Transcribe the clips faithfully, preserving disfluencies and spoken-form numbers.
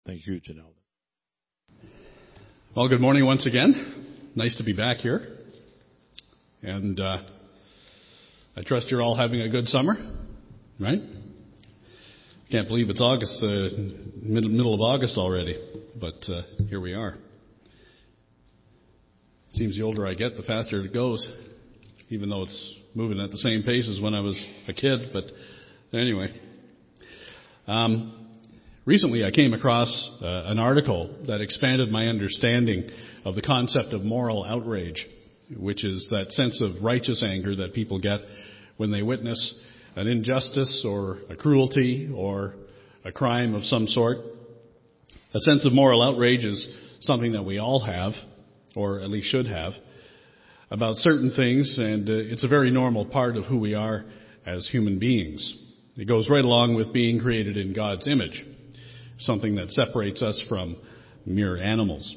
Thank you, Janelle. Well, good morning once again. Nice to be back here. And uh, I trust you're all having a good summer, right? Can't believe it's August, uh, middle, middle of August already, but uh, here we are. Seems the older I get, the faster it goes, even though it's moving at the same pace as when I was a kid. But anyway, um, recently I came across uh, an article that expanded my understanding of the concept of moral outrage, which is that sense of righteous anger that people get when they witness an injustice or a cruelty or a crime of some sort. A sense of moral outrage is something that we all have, or at least should have, about certain things, and uh, it's a very normal part of who we are as human beings. It goes right along with being created in God's image, something that separates us from mere animals.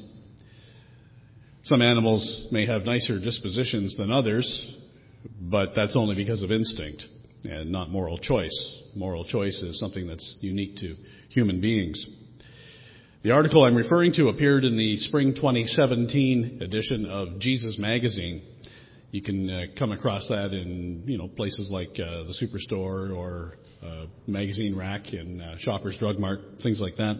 Some animals may have nicer dispositions than others, but that's only because of instinct and not moral choice. Moral choice is something that's unique to human beings. The article I'm referring to appeared in the spring twenty seventeen edition of Jesus Magazine. You can uh, come across that in, you know, places like uh, the Superstore or uh, magazine rack in uh, Shoppers Drug Mart, things like that.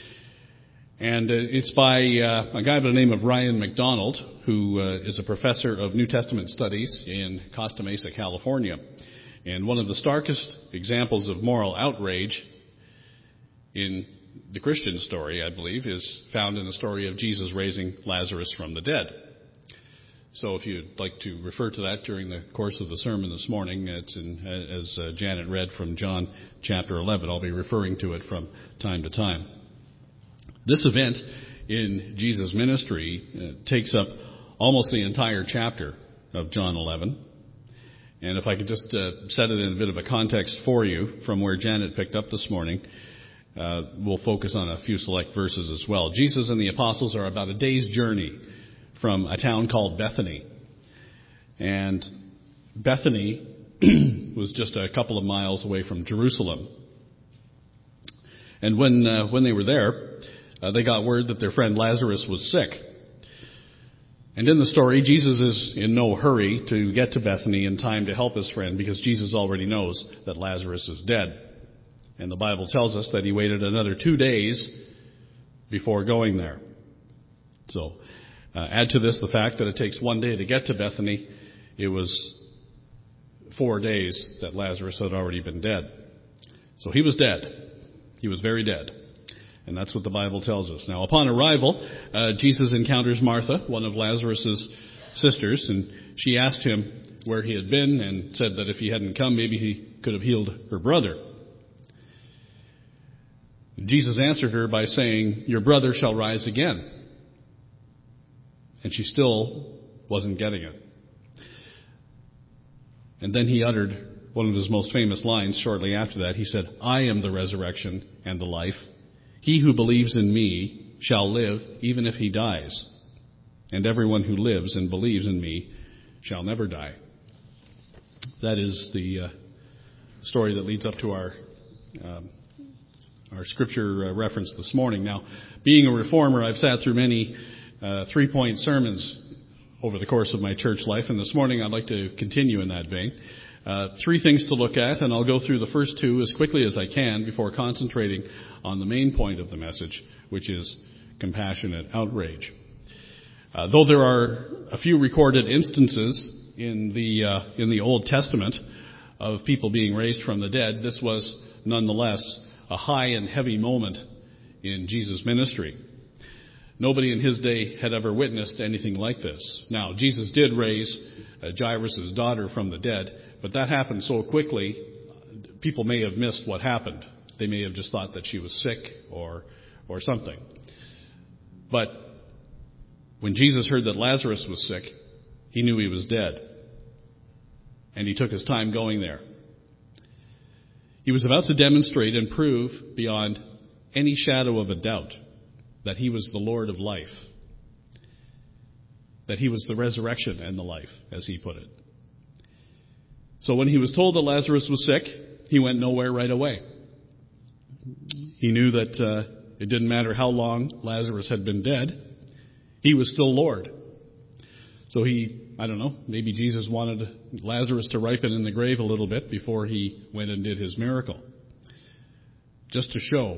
And uh, it's by uh, a guy by the name of Ryan McDonald, who uh, is a professor of New Testament studies in Costa Mesa, California. And one of the starkest examples of moral outrage in the Christian story, I believe, is found in the story of Jesus raising Lazarus from the dead. So if you'd like to refer to that during the course of the sermon this morning, it's in, as uh, Janet read from John chapter eleven. I'll be referring to it from time to time. This event in Jesus' ministry uh, takes up almost the entire chapter of John eleven. And if I could just uh, set it in a bit of a context for you from where Janet picked up this morning, uh, we'll focus on a few select verses as well. Jesus and the apostles are about a day's journey from a town called Bethany. And Bethany was just a couple of miles away from Jerusalem. And when uh, when they were there, uh, they got word that their friend Lazarus was sick. And in the story, Jesus is in no hurry to get to Bethany in time to help his friend, because Jesus already knows that Lazarus is dead. And the Bible tells us that he waited another two days before going there. So uh, add to this the fact that it takes one day to get to Bethany. It was four days that Lazarus had already been dead. So he was dead. He was very dead. And that's what the Bible tells us. Now, upon arrival, uh, Jesus encounters Martha, one of Lazarus' sisters, and she asked him where he had been and said that if he hadn't come, maybe he could have healed her brother. Jesus answered her by saying, "Your brother shall rise again." And she still wasn't getting it. And then he uttered one of his most famous lines shortly after that. He said, "I am the resurrection and the life. He who believes in me shall live even if he dies. And everyone who lives and believes in me shall never die." That is the uh, story that leads up to our um, our scripture uh, reference this morning. Now, being a reformer, I've sat through many uh, three-point sermons over the course of my church life, and this morning I'd like to continue in that vein. Uh, three things to look at, and I'll go through the first two as quickly as I can before concentrating on the main point of the message, which is compassionate outrage. Uh, though there are a few recorded instances in the uh, in the Old Testament of people being raised from the dead, this was nonetheless a high and heavy moment in Jesus' ministry. Nobody in his day had ever witnessed anything like this. Now, Jesus did raise uh, Jairus' daughter from the dead, but that happened so quickly, people may have missed what happened. They may have just thought that she was sick or or something. But when Jesus heard that Lazarus was sick, he knew he was dead. And he took his time going there. He was about to demonstrate and prove beyond any shadow of a doubt that he was the Lord of life, that he was the resurrection and the life, as he put it. So when he was told that Lazarus was sick, he went nowhere right away. He knew that uh, It didn't matter how long Lazarus had been dead. He was still Lord. So he, I don't know, maybe Jesus wanted Lazarus to ripen in the grave a little bit before he went and did his miracle. Just to show,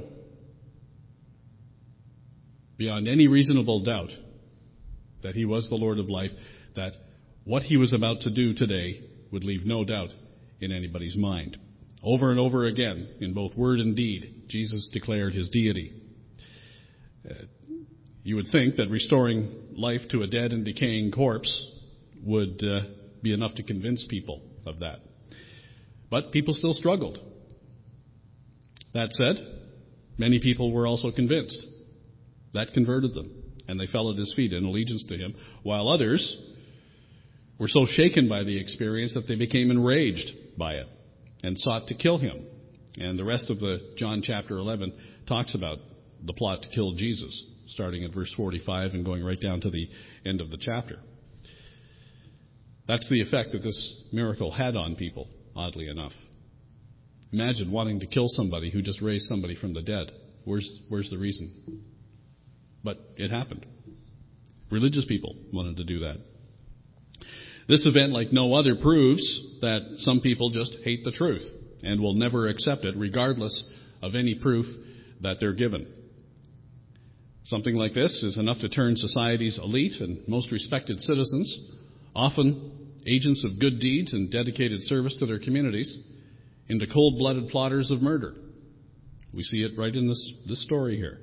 beyond any reasonable doubt, that he was the Lord of life, that what he was about to do today would leave no doubt in anybody's mind. Over and over again, in both word and deed, Jesus declared his deity. Uh, you would think that restoring life to a dead and decaying corpse would uh, be enough to convince people of that. But people still struggled. That said, many people were also convinced. That converted them, and they fell at his feet in allegiance to him, while others were so shaken by the experience that they became enraged by it and sought to kill him. And the rest of the John chapter eleven talks about the plot to kill Jesus, starting at verse forty-five and going right down to the end of the chapter. That's the effect that this miracle had on people, oddly enough. Imagine wanting to kill somebody who just raised somebody from the dead. Where's, where's the reason? But it happened. Religious people wanted to do that. This event, like no other, proves that some people just hate the truth and will never accept it, regardless of any proof that they're given. Something like this is enough to turn society's elite and most respected citizens, often agents of good deeds and dedicated service to their communities, into cold-blooded plotters of murder. We see it right in this, this story here.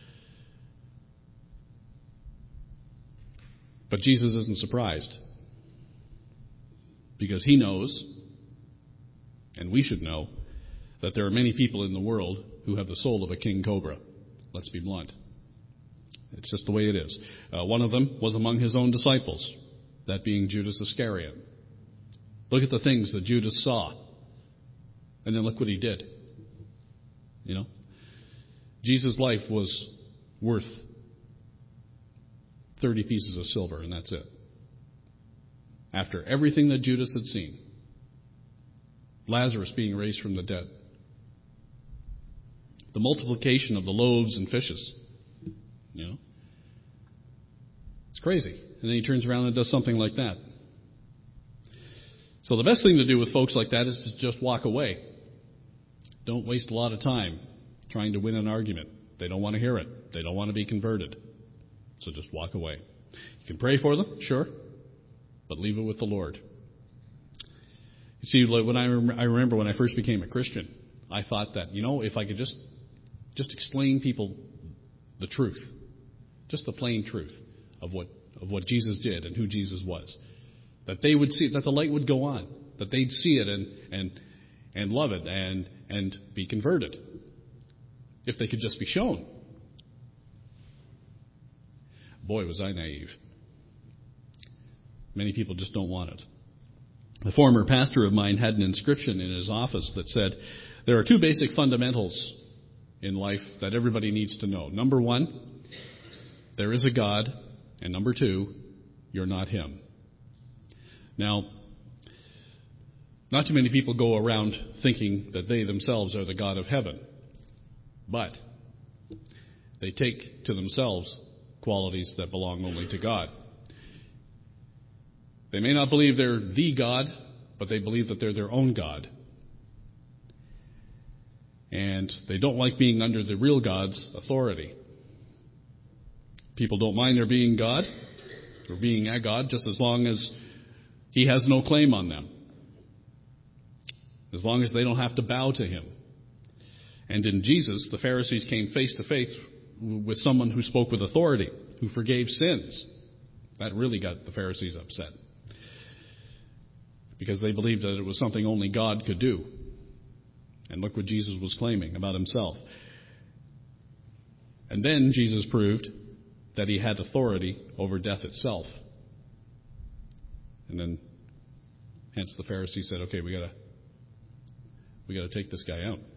But Jesus isn't surprised, because he knows, and we should know, that there are many people in the world who have the soul of a king cobra. Let's be blunt. It's just the way it is. Uh, one of them was among his own disciples, that being Judas Iscariot. Look at the things that Judas saw, and then look what he did. You know? Jesus' life was worth thirty pieces of silver, and that's it. After everything that Judas had seen, Lazarus being raised from the dead, the multiplication of the loaves and fishes, you know, it's crazy. And then he turns around and does something like that. So the best thing to do with folks like that is to just walk away. Don't waste a lot of time trying to win an argument. They don't want to hear it. They don't want to be converted. So just walk away. You can pray for them, sure, but leave it with the Lord. You see, when I, rem- I remember when I first became a Christian, I thought that, you know, if I could just just explain people the truth, just the plain truth of what of what Jesus did and who Jesus was, that they would see, that the light would go on, that they'd see it and and and love it and and be converted, if they could just be shown. Boy, was I naive. Many people just don't want it. A former pastor of mine had an inscription in his office that said, there are two basic fundamentals in life that everybody needs to know. Number one, there is a God, and number two, you're not him. Now, not too many people go around thinking that they themselves are the God of heaven, but they take to themselves qualities that belong only to God. They may not believe they're the God, but they believe that they're their own God. And they don't like being under the real God's authority. People don't mind their being God, or being a God, just as long as he has no claim on them. As long as they don't have to bow to him. And in Jesus, the Pharisees came face to face with someone who spoke with authority, who forgave sins. That really got the Pharisees upset, because they believed that it was something only God could do. And look what Jesus was claiming about himself. And then Jesus proved that he had authority over death itself. And then, hence the Pharisees said, okay, we gotta, we gotta take this guy out.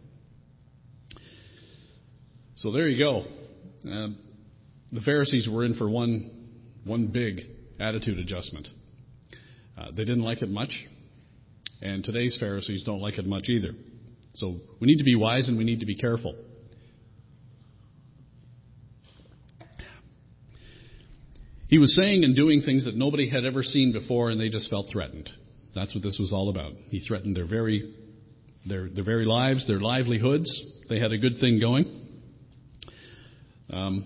So there you go. Um, the Pharisees were in for one, one big attitude adjustment. Uh, they didn't like it much, and today's Pharisees don't like it much either. So we need to be wise and we need to be careful. He was saying and doing things that nobody had ever seen before, and they just felt threatened. That's what this was all about. He threatened their very, their, their very lives, their livelihoods. They had a good thing going. Um,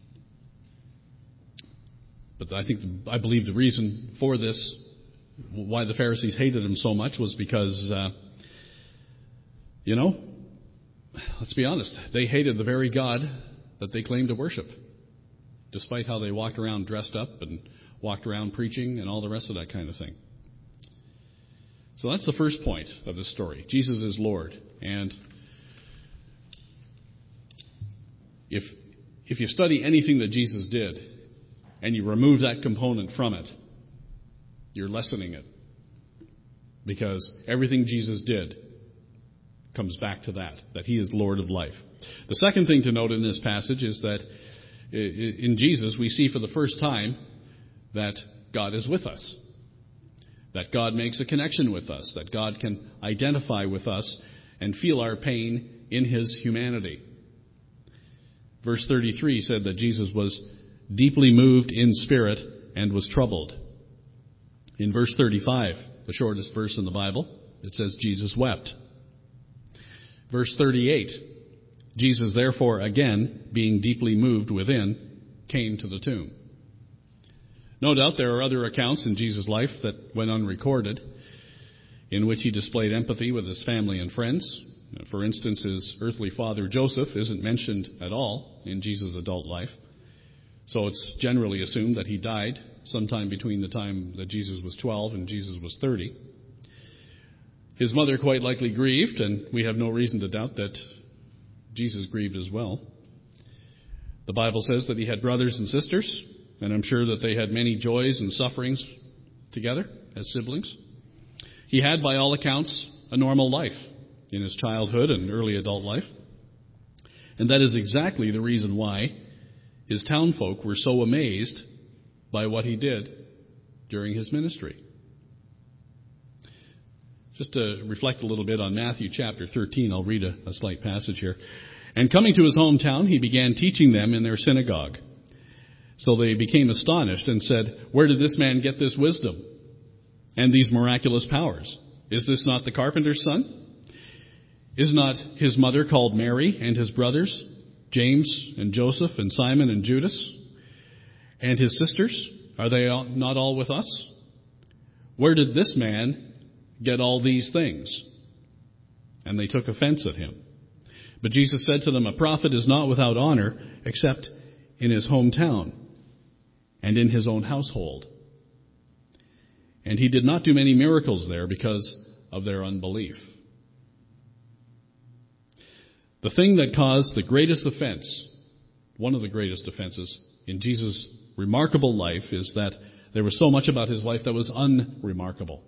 but I think, I believe the reason for this, why the Pharisees hated him so much, was because, uh, you know, let's be honest, they hated the very God that they claimed to worship, despite how they walked around dressed up and walked around preaching and all the rest of that kind of thing. So that's the first point of this story. Jesus is Lord. And if if you study anything that Jesus did and you remove that component from it, you're lessening it. Because everything Jesus did comes back to that, that he is Lord of life. The second thing to note in this passage is that in Jesus we see for the first time that God is with us. That God makes a connection with us. That God can identify with us and feel our pain in his humanity. Verse thirty-three said that Jesus was deeply moved in spirit and was troubled. In verse thirty-five, the shortest verse in the Bible, it says Jesus wept. Verse thirty-eight, Jesus therefore again, being deeply moved within, came to the tomb. No doubt there are other accounts in Jesus' life that went unrecorded, in which he displayed empathy with his family and friends. For instance, his earthly father Joseph isn't mentioned at all in Jesus' adult life. So it's generally assumed that he died sometime between the time that Jesus was twelve and Jesus was thirty. His mother quite likely grieved, and we have no reason to doubt that Jesus grieved as well. The Bible says that he had brothers and sisters, and I'm sure that they had many joys and sufferings together as siblings. He had, by all accounts, a normal life in his childhood and early adult life. And that is exactly the reason why his townfolk were so amazed by what he did during his ministry. Just to reflect a little bit on Matthew chapter thirteen, I'll read a, a slight passage here. And coming to his hometown, he began teaching them in their synagogue. So they became astonished and said, "Where did this man get this wisdom and these miraculous powers? Is this not the carpenter's son? Is not his mother called Mary, and his brothers, James and Joseph and Simon and Judas? And his sisters, are they not all with us? Where did this man get all these things?" And they took offense at him. But Jesus said to them, "A prophet is not without honor except in his hometown and in his own household." And he did not do many miracles there because of their unbelief. The thing that caused the greatest offense, one of the greatest offenses in Jesus' remarkable life, is that there was so much about his life that was unremarkable.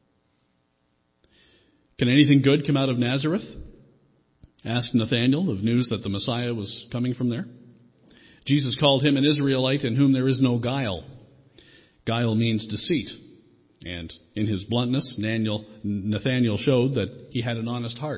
Can anything good come out of Nazareth? Asked Nathanael of news that the Messiah was coming from there. Jesus called him an Israelite in whom there is no guile. Guile means deceit. And in his bluntness, Nathanael showed that he had an honest heart.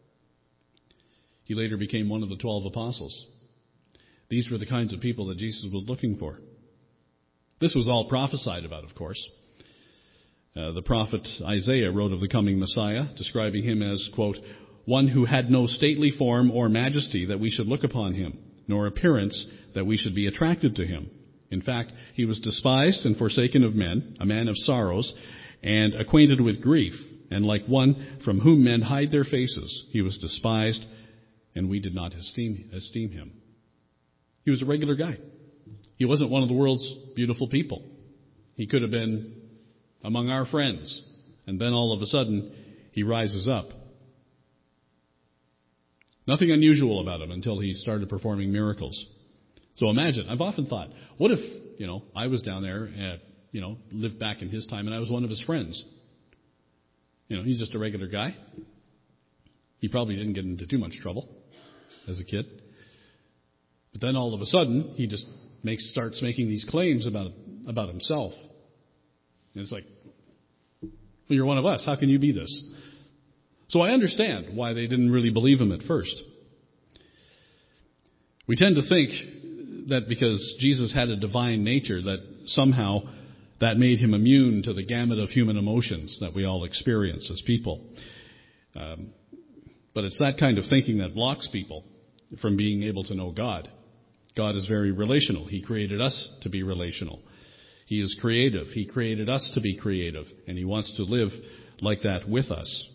He later became one of the twelve apostles. These were the kinds of people that Jesus was looking for. This was all prophesied about, of course. Uh, the prophet Isaiah wrote of the coming Messiah, describing him as, quote, "one who had no stately form or majesty that we should look upon him, nor appearance that we should be attracted to him. In fact, he was despised and forsaken of men, a man of sorrows, and acquainted with grief, and like one from whom men hide their faces, he was despised, and we did not esteem, esteem him." He was a regular guy. He wasn't one of the world's beautiful people. He could have been among our friends, and then all of a sudden, he rises up. Nothing unusual about him until he started performing miracles. So imagine, I've often thought, what if, you know, I was down there, and, you know, lived back in his time, and I was one of his friends? You know, he's just a regular guy. He probably didn't get into too much trouble as a kid. But then all of a sudden, he just makes starts making these claims about about himself. And it's like, well, you're one of us. How can you be this? So I understand why they didn't really believe him at first. We tend to think that because Jesus had a divine nature, that somehow that made him immune to the gamut of human emotions that we all experience as people. Um, but it's that kind of thinking that blocks people from being able to know God. God is very relational. He created us to be relational. He is creative. He created us to be creative, and he wants to live like that with us.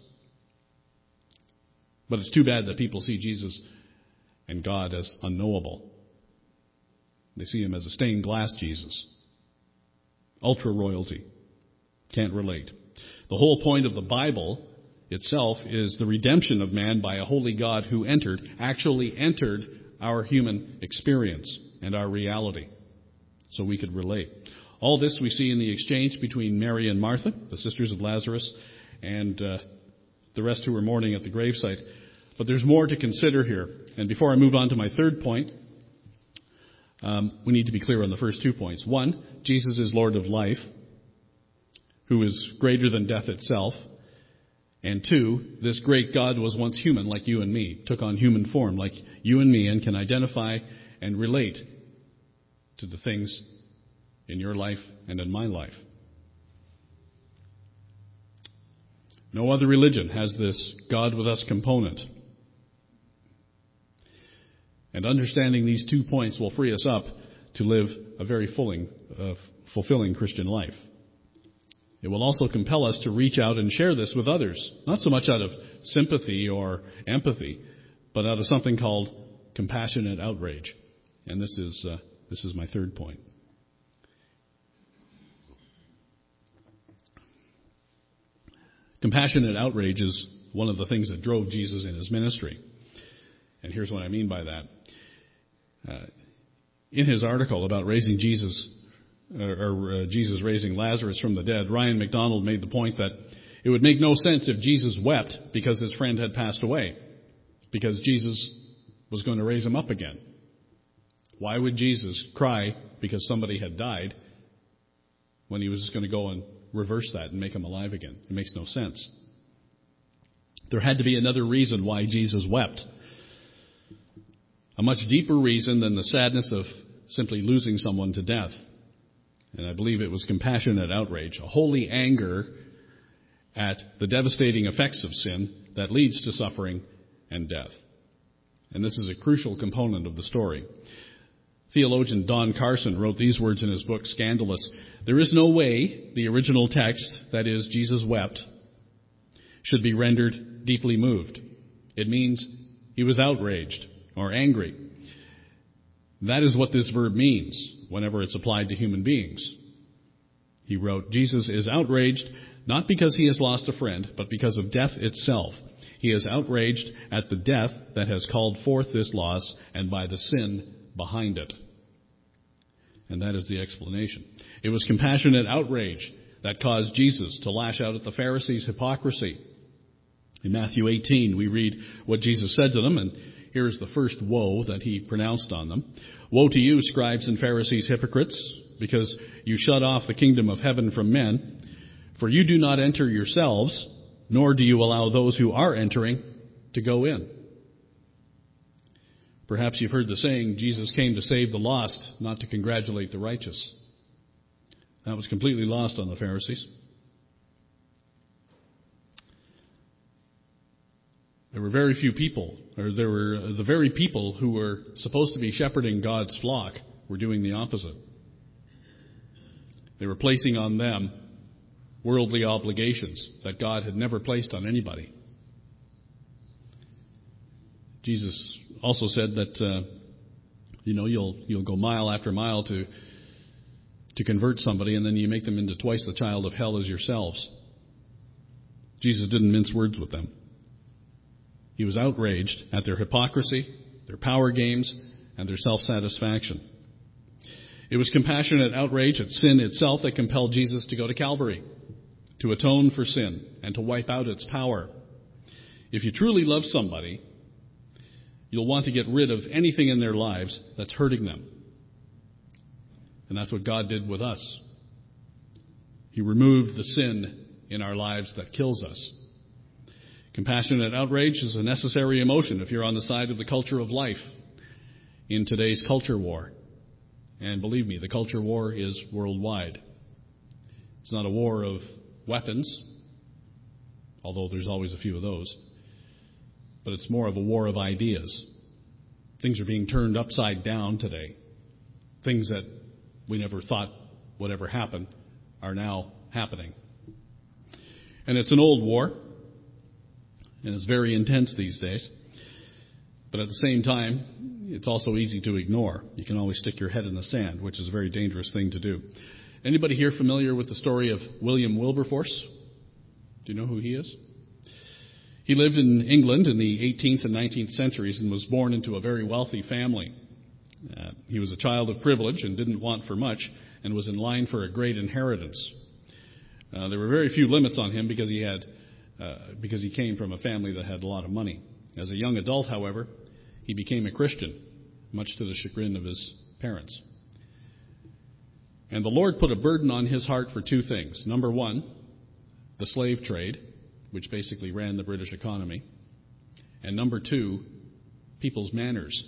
But it's too bad that people see Jesus and God as unknowable. They see him as a stained glass Jesus. Ultra royalty. Can't relate. The whole point of the Bible itself is the redemption of man by a holy God who entered, actually entered our human experience and our reality, so we could relate. All this we see in the exchange between Mary and Martha, the sisters of Lazarus, and uh, the rest who were mourning at the gravesite. But there's more to consider here. And before I move on to my third point, um, we need to be clear on the first two points. One, Jesus is Lord of life, who is greater than death itself. And two, this great God was once human like you and me, took on human form like you and me, and can identify and relate to the things in your life and in my life. No other religion has this God with us component. And understanding these two points will free us up to live a very fulfilling, uh, fulfilling Christian life. It will also compel us to reach out and share this with others, not so much out of sympathy or empathy, but out of something called compassionate outrage. And this is uh, this is my third point. Compassionate outrage is one of the things that drove Jesus in his ministry. And here's what I mean by that. Uh, in his article about raising Jesus, or, or uh, Jesus raising Lazarus from the dead, Ryan MacDonald made the point that it would make no sense if Jesus wept because his friend had passed away, because Jesus was going to raise him up again. Why would Jesus cry because somebody had died when he was just going to go and reverse that and make him alive again? It makes no sense. There had to be another reason why Jesus wept. A much deeper reason than the sadness of simply losing someone to death. And I believe it was compassionate outrage, a holy anger at the devastating effects of sin that leads to suffering and death. And this is a crucial component of the story. Theologian Don Carson wrote these words in his book, Scandalous. There is no way the original text, that is, Jesus wept, should be rendered deeply moved. It means he was outraged or angry. That is what this verb means whenever it's applied to human beings. He wrote, Jesus is outraged not because he has lost a friend, but because of death itself. He is outraged at the death that has called forth this loss and by the sin behind it. And that is the explanation. It was compassionate outrage that caused Jesus to lash out at the Pharisees' hypocrisy. In Matthew eighteen, we read what Jesus said to them, and here is the first woe that he pronounced on them. Woe to you, scribes and Pharisees, hypocrites, because you shut off the kingdom of heaven from men. For you do not enter yourselves, nor do you allow those who are entering to go in. Perhaps you've heard the saying, Jesus came to save the lost, not to congratulate the righteous. That was completely lost on the Pharisees. There were very few people, or there were the very people who were supposed to be shepherding God's flock were doing the opposite. They were placing on them worldly obligations that God had never placed on anybody. Jesus also said that, uh, you know, you'll you'll go mile after mile to to convert somebody, and then you make them into twice the child of hell as yourselves. Jesus didn't mince words with them. He was outraged at their hypocrisy, their power games, and their self-satisfaction. It was compassionate outrage at sin itself that compelled Jesus to go to Calvary, to atone for sin and to wipe out its power. If you truly love somebody, you'll want to get rid of anything in their lives that's hurting them. And that's what God did with us. He removed the sin in our lives that kills us. Compassionate outrage is a necessary emotion if you're on the side of the culture of life in today's culture war. And believe me, the culture war is worldwide. It's not a war of weapons, although there's always a few of those, but it's more of a war of ideas. Things are being turned upside down today. Things that we never thought would ever happen are now happening. And it's an old war, and it's very intense these days. But at the same time, it's also easy to ignore. You can always stick your head in the sand, which is a very dangerous thing to do. Anybody here familiar with the story of William Wilberforce? Do you know who he is? He lived in England in the eighteenth and nineteenth centuries and was born into a very wealthy family. Uh, he was a child of privilege and didn't want for much and was in line for a great inheritance. Uh, there were very few limits on him because he had, uh, because he came from a family that had a lot of money. As a young adult, however, he became a Christian, much to the chagrin of his parents. And the Lord put a burden on his heart for two things. Number one, the slave trade, which basically ran the British economy. And number two, people's manners.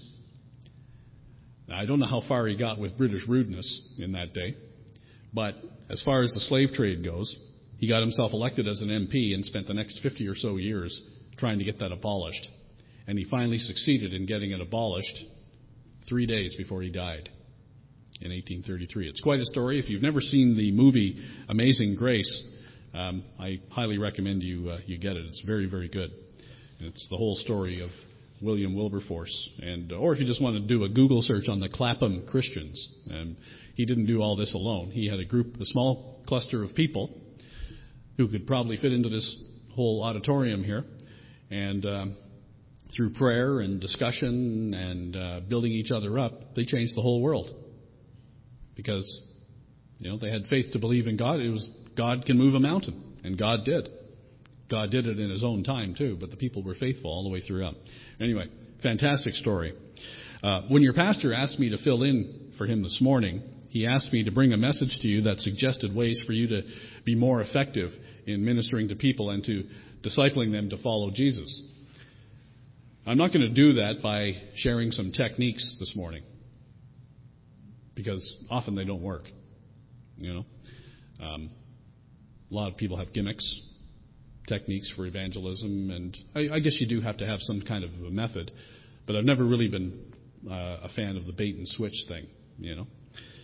Now, I don't know how far he got with British rudeness in that day, but as far as the slave trade goes, he got himself elected as an M P and spent the next fifty or so years trying to get that abolished. And he finally succeeded in getting it abolished three days before he died in eighteen thirty-three. It's quite a story. If you've never seen the movie Amazing Grace, um, I highly recommend you uh, you get it. It's very, very good. It's the whole story of William Wilberforce. And or if you just want to do a Google search on the Clapham Christians, um, he didn't do all this alone. He had a group, a small cluster of people who could probably fit into this whole auditorium here. And um, through prayer and discussion and uh, building each other up, they changed the whole world. Because, you know, they had faith to believe in God. It was God can move a mountain, and God did. God did it in His own time too, but the people were faithful all the way throughout. Anyway, fantastic story. Uh, when your pastor asked me to fill in for him this morning, he asked me to bring a message to you that suggested ways for you to be more effective in ministering to people and to discipling them to follow Jesus. I'm not going to do that by sharing some techniques this morning, because often they don't work. You know, um, a lot of people have gimmicks, techniques for evangelism, and I, I guess you do have to have some kind of a method. But I've never really been uh, a fan of the bait and switch thing. You know.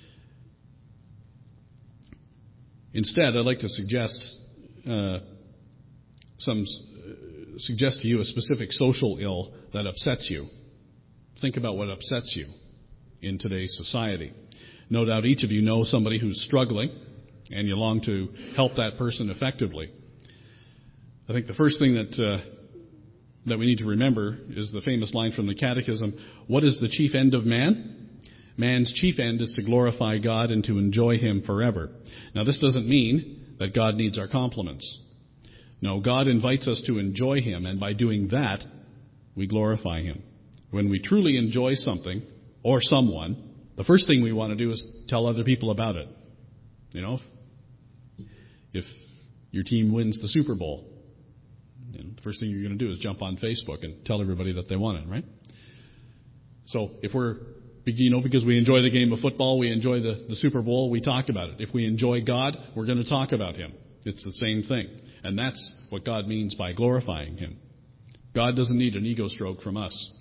Instead, I'd like to suggest uh, some uh, suggest to you a specific social ill that upsets you. Think about what upsets you in today's society. No doubt each of you know somebody who's struggling, and you long to help that person effectively. I think the first thing that uh, that we need to remember is the famous line from the Catechism, what is the chief end of man? Man's chief end is to glorify God and to enjoy Him forever. Now, this doesn't mean that God needs our compliments. No, God invites us to enjoy Him, and by doing that, we glorify Him. When we truly enjoy something or someone, the first thing we want to do is tell other people about it. You know, if your team wins the Super Bowl, you know, the first thing you're going to do is jump on Facebook and tell everybody that they won it, right? So if we're, you know, because we enjoy the game of football, we enjoy the, the Super Bowl, we talk about it. If we enjoy God, we're going to talk about Him. It's the same thing. And that's what God means by glorifying Him. God doesn't need an ego stroke from us.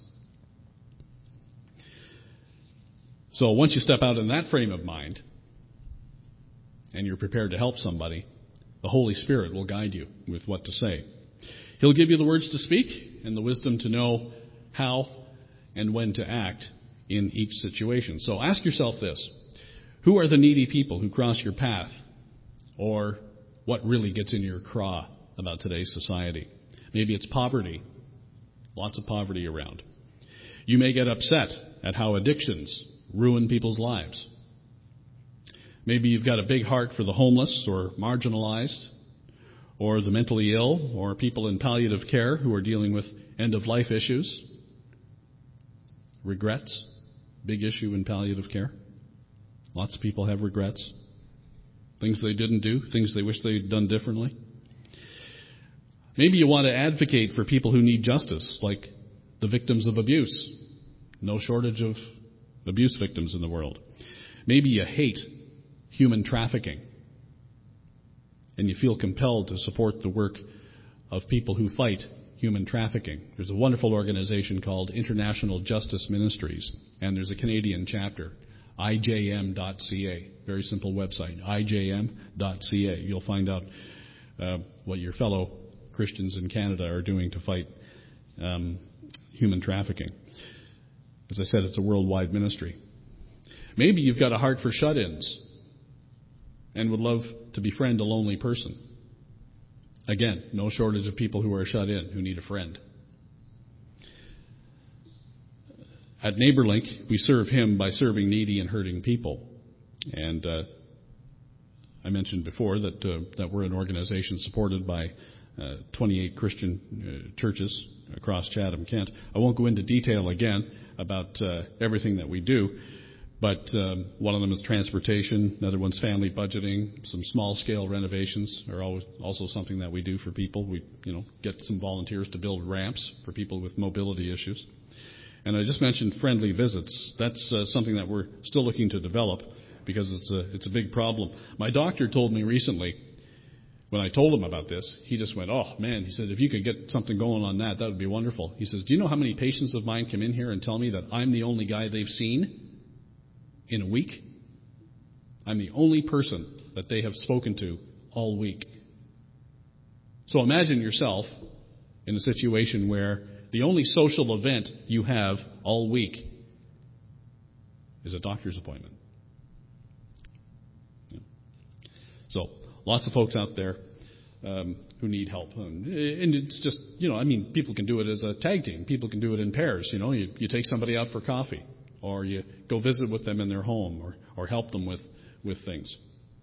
So once you step out in that frame of mind, and you're prepared to help somebody, the Holy Spirit will guide you with what to say. He'll give you the words to speak and the wisdom to know how and when to act in each situation. So ask yourself this. Who are the needy people who cross your path? Or what really gets in your craw about today's society? Maybe it's poverty. Lots of poverty around. You may get upset at how addictions ruin people's lives. Maybe you've got a big heart for the homeless or marginalized, or the mentally ill, or people in palliative care who are dealing with end-of-life issues. Regrets, big issue in palliative care. Lots of people have regrets. Things they didn't do, things they wish they'd done differently. Maybe you want to advocate for people who need justice, like the victims of abuse. No shortage of abuse victims in the world. Maybe you hate human trafficking, and you feel compelled to support the work of people who fight human trafficking. There's a wonderful organization called International Justice Ministries, and there's a Canadian chapter, I J M dot C A. Very simple website, I J M dot C A. You'll find out uh, what your fellow Christians in Canada are doing to fight um, human trafficking. As I said, it's a worldwide ministry. Maybe you've got a heart for shut-ins and would love to befriend a lonely person. Again, no shortage of people who are shut in, who need a friend. At NeighborLink, we serve Him by serving needy and hurting people. And uh, I mentioned before that uh, that we're an organization supported by uh, twenty-eight Christian uh, churches across Chatham, Kent. I won't go into detail again about uh, everything that we do, but um, one of them is transportation, another one's family budgeting, some small-scale renovations are always also something that we do for people. We, you know, get some volunteers to build ramps for people with mobility issues. And I just mentioned friendly visits. That's uh, something that we're still looking to develop because it's a, it's a big problem. My doctor told me recently, when I told him about this, he just went, oh, man, he said, if you could get something going on that, that would be wonderful. He says, do you know how many patients of mine come in here and tell me that I'm the only guy they've seen in a week? I'm the only person that they have spoken to all week. So imagine yourself in a situation where the only social event you have all week is a doctor's appointment. Yeah. So, lots of folks out there um, who need help. Um, and it's just, you know, I mean, people can do it as a tag team. People can do it in pairs. You know, you, you take somebody out for coffee, or you go visit with them in their home, or, or help them with, with things.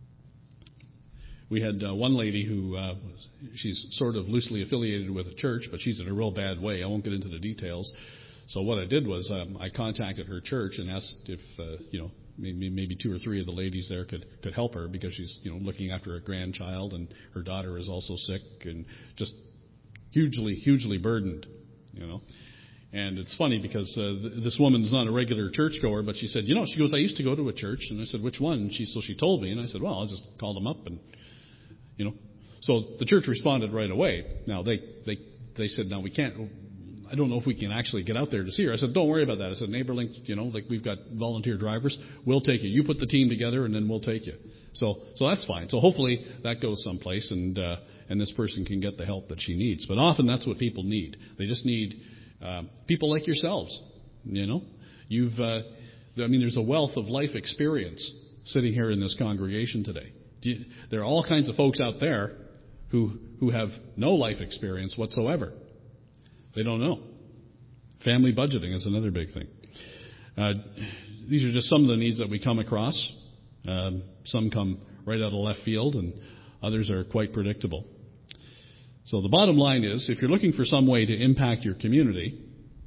We had uh, one lady who, uh, was, she's sort of loosely affiliated with a church, but she's in a real bad way. I won't get into the details. So what I did was um, I contacted her church and asked if, uh, you know, maybe, maybe two or three of the ladies there could, could help her because she's, you know, looking after a grandchild and her daughter is also sick and just hugely, hugely burdened, you know. And it's funny because uh, th- this woman's not a regular churchgoer, but she said, you know, she goes, I used to go to a church. And I said, which one? And she, so she told me, and I said, well, I'll just call them up and, you know. So the church responded right away. Now, they, they, they said, now we can't, I don't know if we can actually get out there to see her. I said, don't worry about that. I said, NeighborLink, you know, like we've got volunteer drivers. We'll take you. You put the team together and then we'll take you. So, so that's fine. So hopefully that goes someplace and, uh, and this person can get the help that she needs. But often that's what people need. They just need, uh, people like yourselves, you know. You've, uh, I mean, there's a wealth of life experience sitting here in this congregation today. You, there are all kinds of folks out there who, who have no life experience whatsoever. They don't know. Family budgeting is another big thing. Uh, these are just some of the needs that we come across. Um, some come right out of left field, and others are quite predictable. So the bottom line is, if you're looking for some way to impact your community,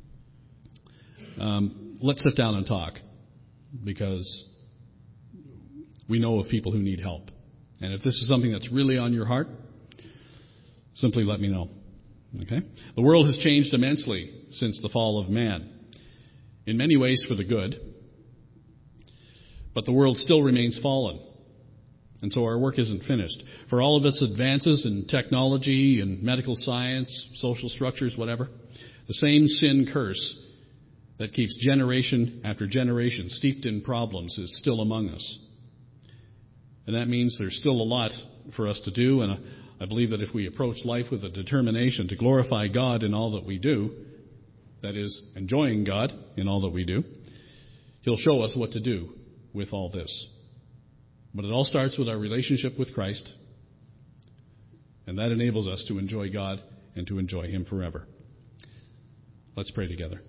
um, let's sit down and talk, because we know of people who need help. And if this is something that's really on your heart, simply let me know. Okay? The world has changed immensely since the fall of man, in many ways for the good, but the world still remains fallen, and so our work isn't finished. For all of its advances in technology and medical science, social structures, whatever, the same sin curse that keeps generation after generation steeped in problems is still among us. And that means there's still a lot for us to do, and I believe that if we approach life with a determination to glorify God in all that we do, that is, enjoying God in all that we do, He'll show us what to do with all this. But it all starts with our relationship with Christ, and that enables us to enjoy God and to enjoy Him forever. Let's pray together.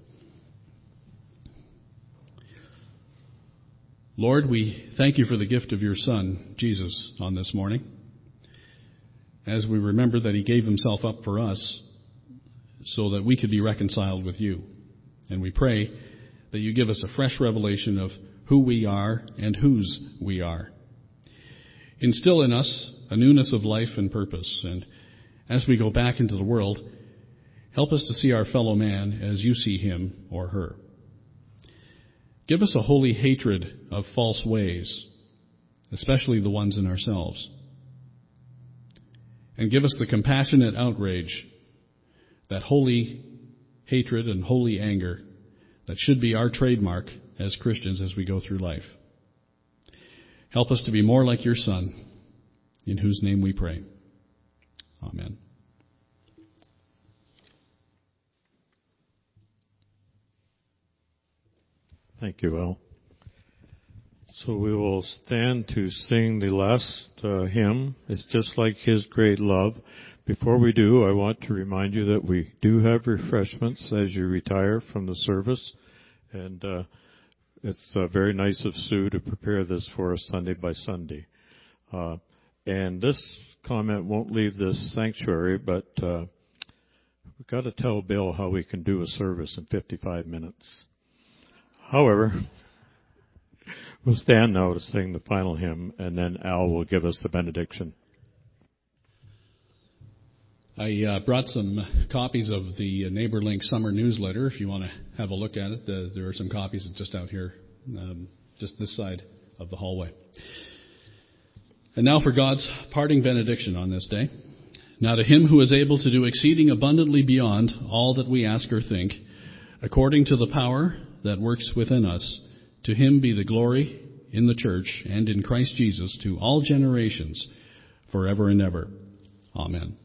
Lord, we thank You for the gift of Your Son, Jesus, on this morning, as we remember that He gave Himself up for us so that we could be reconciled with You. And we pray that You give us a fresh revelation of who we are and whose we are. Instill in us a newness of life and purpose, and as we go back into the world, help us to see our fellow man as You see him or her. Give us a holy hatred of false ways, especially the ones in ourselves. And give us the compassionate outrage, that holy hatred and holy anger that should be our trademark as Christians as we go through life. Help us to be more like your Son, in whose name we pray. Amen. Thank you, Al. So we will stand to sing the last uh, hymn. It's Just Like His Great Love. Before we do, I want to remind you that we do have refreshments as you retire from the service. And uh, it's uh, very nice of Sue to prepare this for us Sunday by Sunday. Uh, and this comment won't leave this sanctuary, but uh, we've got to tell Bill how we can do a service in fifty-five minutes. However, we'll stand now to sing the final hymn, and then Al will give us the benediction. I uh, brought some copies of the NeighborLink Summer Newsletter. If you want to have a look at it, uh, there are some copies just out here, um, just this side of the hallway. And now for God's parting benediction on this day. Now to him who is able to do exceeding abundantly beyond all that we ask or think, according to the power that works within us, to him be the glory in the church and in Christ Jesus to all generations, forever and ever. Amen.